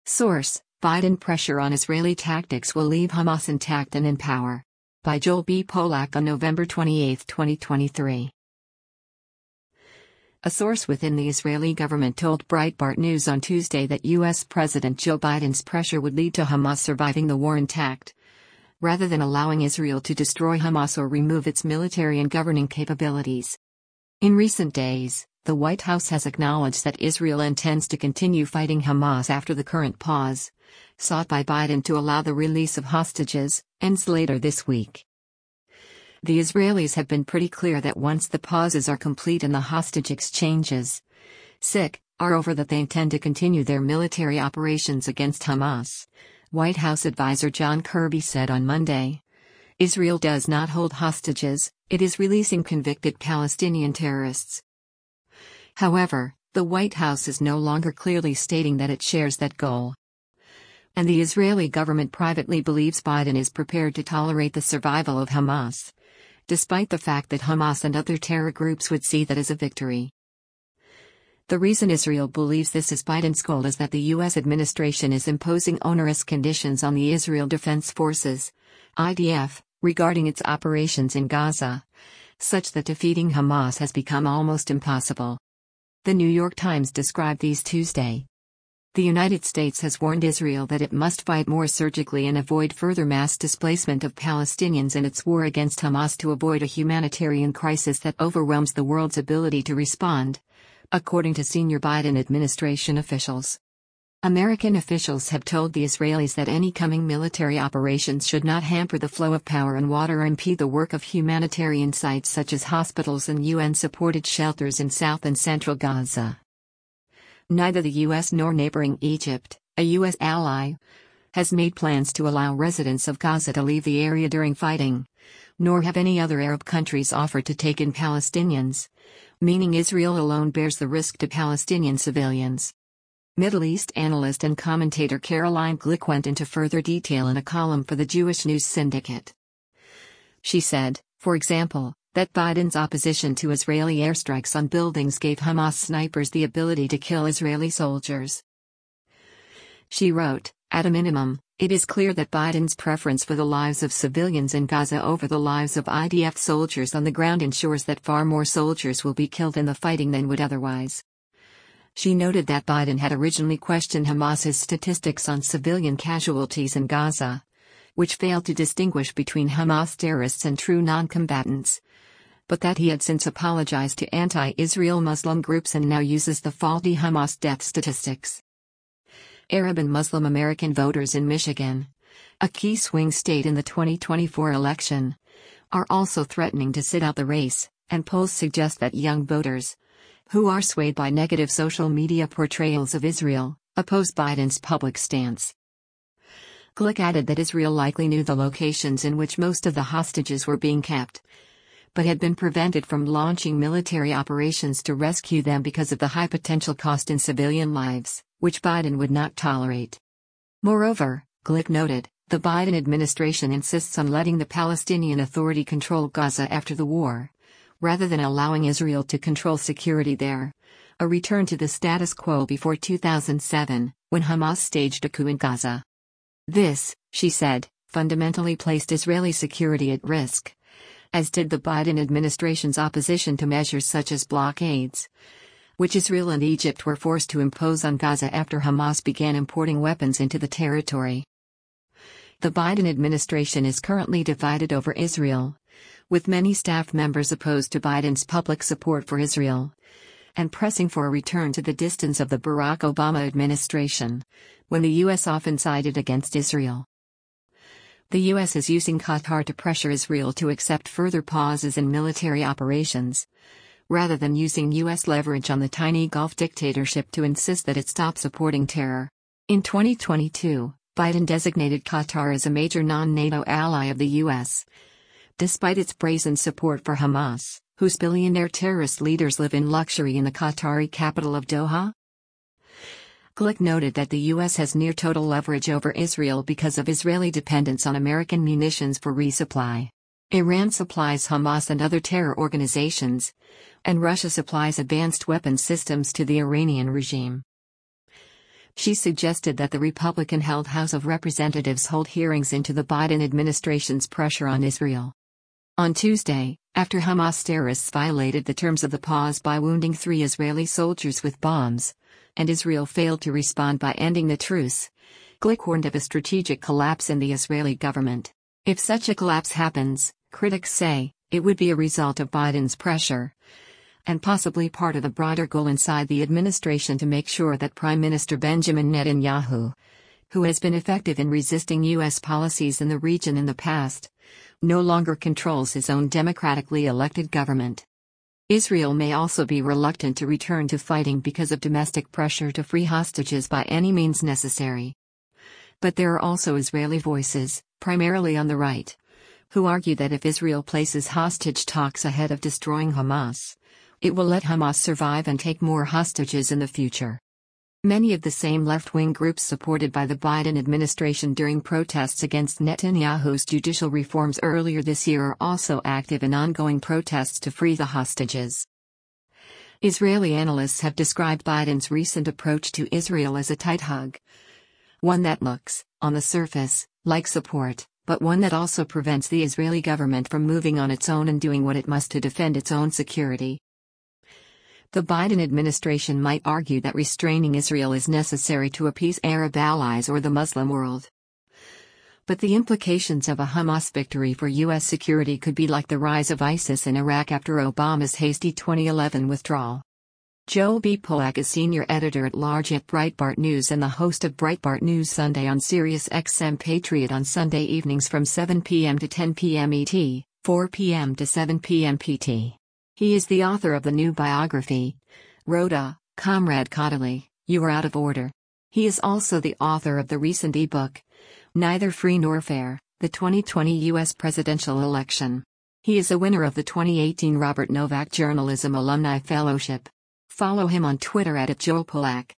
Source: Biden pressure on Israeli tactics will leave Hamas intact and in power. By Joel B. Polak on November 28, 2023. A source within the Israeli government told Breitbart News on Tuesday that U.S. President Joe Biden's pressure would lead to Hamas surviving the war intact, rather than allowing Israel to destroy Hamas or remove its military and governing capabilities. In recent days, the White House has acknowledged that Israel intends to continue fighting Hamas after the current pause, sought by Biden to allow the release of hostages, ends later this week. The Israelis have been pretty clear that once the pauses are complete and the hostage exchanges are over, that they intend to continue their military operations against Hamas, White House advisor John Kirby said on Monday. Israel does not hold hostages, it is releasing convicted Palestinian terrorists. However, the White House is no longer clearly stating that it shares that goal. And the Israeli government privately believes Biden is prepared to tolerate the survival of Hamas, despite the fact that Hamas and other terror groups would see that as a victory. The reason Israel believes this is Biden's goal is that the U.S. administration is imposing onerous conditions on the Israel Defense Forces, IDF, regarding its operations in Gaza, such that defeating Hamas has become almost impossible. The New York Times described these Tuesday. The United States has warned Israel that it must fight more surgically and avoid further mass displacement of Palestinians in its war against Hamas to avoid a humanitarian crisis that overwhelms the world's ability to respond, according to senior Biden administration officials. American officials have told the Israelis that any coming military operations should not hamper the flow of power and water or impede the work of humanitarian sites such as hospitals and UN-supported shelters in South and Central Gaza. Neither the U.S. nor neighboring Egypt, a U.S. ally, has made plans to allow residents of Gaza to leave the area during fighting, nor have any other Arab countries offered to take in Palestinians, meaning Israel alone bears the risk to Palestinian civilians. Middle East analyst and commentator Caroline Glick went into further detail in a column for the Jewish News Syndicate. She said, for example, that Biden's opposition to Israeli airstrikes on buildings gave Hamas snipers the ability to kill Israeli soldiers. She wrote, at a minimum, it is clear that Biden's preference for the lives of civilians in Gaza over the lives of IDF soldiers on the ground ensures that far more soldiers will be killed in the fighting than would otherwise. She noted that Biden had originally questioned Hamas's statistics on civilian casualties in Gaza, which failed to distinguish between Hamas terrorists and true non-combatants, but that he had since apologized to anti-Israel Muslim groups and now uses the faulty Hamas death statistics. Arab and Muslim American voters in Michigan, a key swing state in the 2024 election, are also threatening to sit out the race, and polls suggest that young voters, who are swayed by negative social media portrayals of Israel, oppose Biden's public stance. Glick added that Israel likely knew the locations in which most of the hostages were being kept, but had been prevented from launching military operations to rescue them because of the high potential cost in civilian lives, which Biden would not tolerate. Moreover, Glick noted, the Biden administration insists on letting the Palestinian Authority control Gaza after the war, rather than allowing Israel to control security there, a return to the status quo before 2007, when Hamas staged a coup in Gaza. This, she said, fundamentally placed Israeli security at risk, as did the Biden administration's opposition to measures such as blockades, which Israel and Egypt were forced to impose on Gaza after Hamas began importing weapons into the territory. The Biden administration is currently divided over Israel, with many staff members opposed to Biden's public support for Israel, and pressing for a return to the distance of the Barack Obama administration, when the U.S. often sided against Israel. The U.S. is using Qatar to pressure Israel to accept further pauses in military operations, rather than using U.S. leverage on the tiny Gulf dictatorship to insist that it stop supporting terror. In 2022, Biden designated Qatar as a major non-NATO ally of the U.S., despite its brazen support for Hamas, whose billionaire terrorist leaders live in luxury in the Qatari capital of Doha. Glick noted that the U.S. has near total leverage over Israel because of Israeli dependence on American munitions for resupply. Iran supplies Hamas and other terror organizations, and Russia supplies advanced weapons systems to the Iranian regime. She suggested that the Republican-held House of Representatives hold hearings into the Biden administration's pressure on Israel. On Tuesday, after Hamas terrorists violated the terms of the pause by wounding 3 Israeli soldiers with bombs, and Israel failed to respond by ending the truce, Glick warned of a strategic collapse in the Israeli government. If such a collapse happens, critics say, it would be a result of Biden's pressure, and possibly part of the broader goal inside the administration to make sure that Prime Minister Benjamin Netanyahu, who has been effective in resisting U.S. policies in the region in the past, no longer controls his own democratically elected government. Israel may also be reluctant to return to fighting because of domestic pressure to free hostages by any means necessary. But there are also Israeli voices, primarily on the right, who argue that if Israel places hostage talks ahead of destroying Hamas, it will let Hamas survive and take more hostages in the future. Many of the same left-wing groups supported by the Biden administration during protests against Netanyahu's judicial reforms earlier this year are also active in ongoing protests to free the hostages. Israeli analysts have described Biden's recent approach to Israel as a tight hug. One that looks, on the surface, like support, but one that also prevents the Israeli government from moving on its own and doing what it must to defend its own security. The Biden administration might argue that restraining Israel is necessary to appease Arab allies or the Muslim world. But the implications of a Hamas victory for U.S. security could be like the rise of ISIS in Iraq after Obama's hasty 2011 withdrawal. Joel B. Pollack is senior editor-at-large at Breitbart News and the host of Breitbart News Sunday on Sirius XM Patriot on Sunday evenings from 7 p.m. to 10 p.m. ET, 4 p.m. to 7 p.m. PT. He is the author of the new biography, Rhoda, Comrade Caudaly, You Are Out of Order. He is also the author of the recent ebook, Neither Free Nor Fair, the 2020 U.S. Presidential Election. He is a winner of the 2018 Robert Novak Journalism Alumni Fellowship. Follow him on Twitter @JoelPollack.